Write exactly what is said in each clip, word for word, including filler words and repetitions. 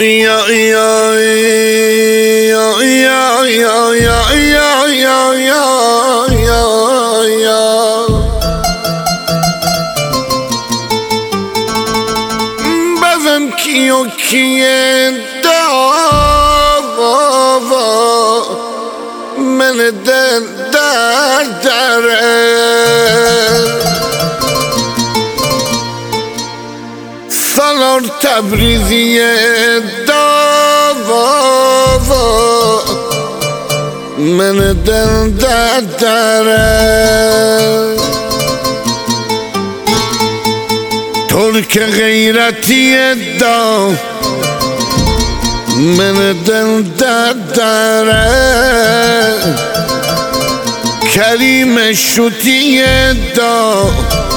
یا یا یا یا یا یا یا یا یا یا بزن کیو کیه داوا من دل در دره سالار تبریزی داوا من دل در دره ترک غیرتی دا من دل در دره کریم شوتی دا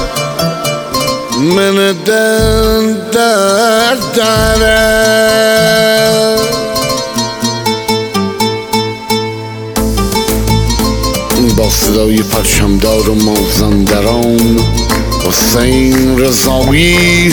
من دل در دره با صدای پرچمدار و مازندران حسین رضایی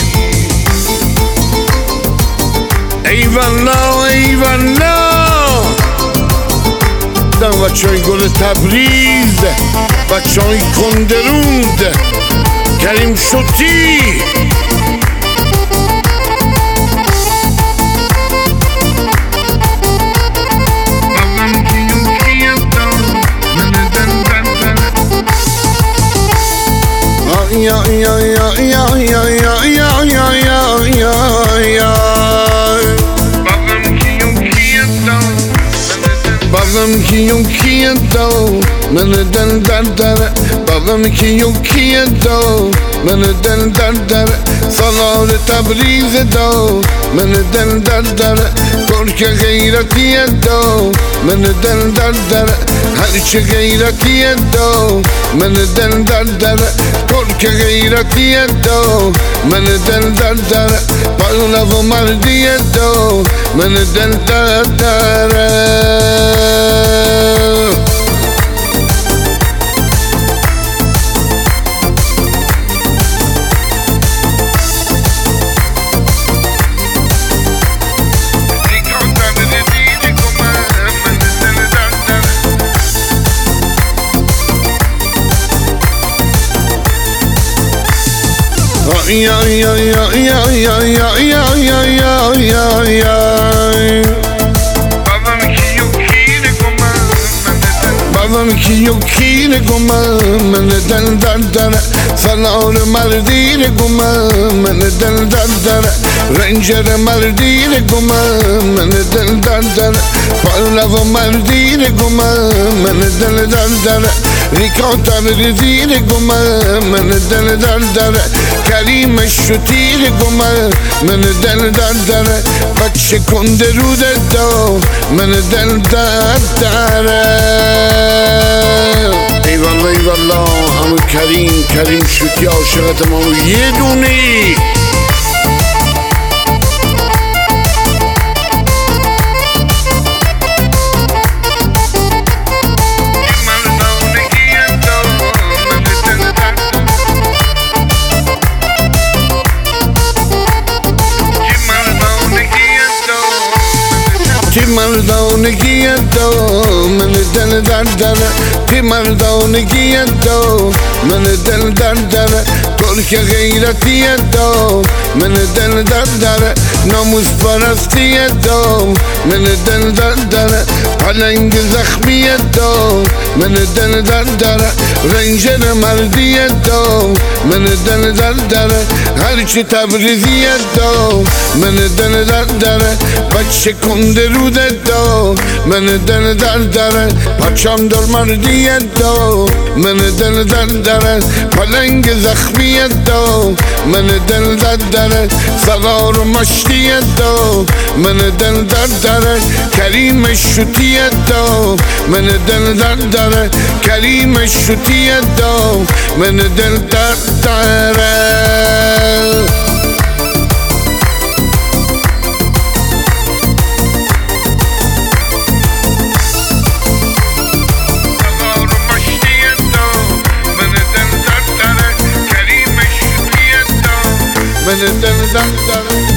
ای والله ای والله دم بچه های گل تبریز بچه های کندرود کریم شوتی یا یا یا یا یا یا یا یا یا یا بابام کیو کیه دو من دل در در بابام کیو کیه دو من دل در در سالار تبریز دو من دل در در ترک غیرتی دو من دل در در هرچه غیرتی دو من دل در در ترک غیرتی دو من دل در در پهلو و مردی دو من دل در در یا یا یا یا یا یا یا یا یا یا بابام کیو کیه گم من دل در در سالار مردی گم من دل در در رنجر مردی گم من دل در در پهلو مردی گم من دل در در ریکا تبریزی گم من دل در در کریم شوتی گم من دل در در بچه کندرود دو من دل در در ای والله ای والله همون کریم کریم شوتی عاشقت ما یه دونی تی مردانگی دو من دل در در تی مردانگی دو من دل در در ترک غیرتی دو من دل در در ناموس پرستی دو من دل در در پلنگ زخمی دو من دل در در رنجر مردی دو من دل در در هرچی تبریزی دو من دل در در بچه کندرود دو من دل در در پچم در مردی دو من دل در در پلنگ زخمی دو من دل در در سوار مشتی دو من دل در در کریم شوتی دو من دل در در کریم شوتی دو من دل در در من دل در در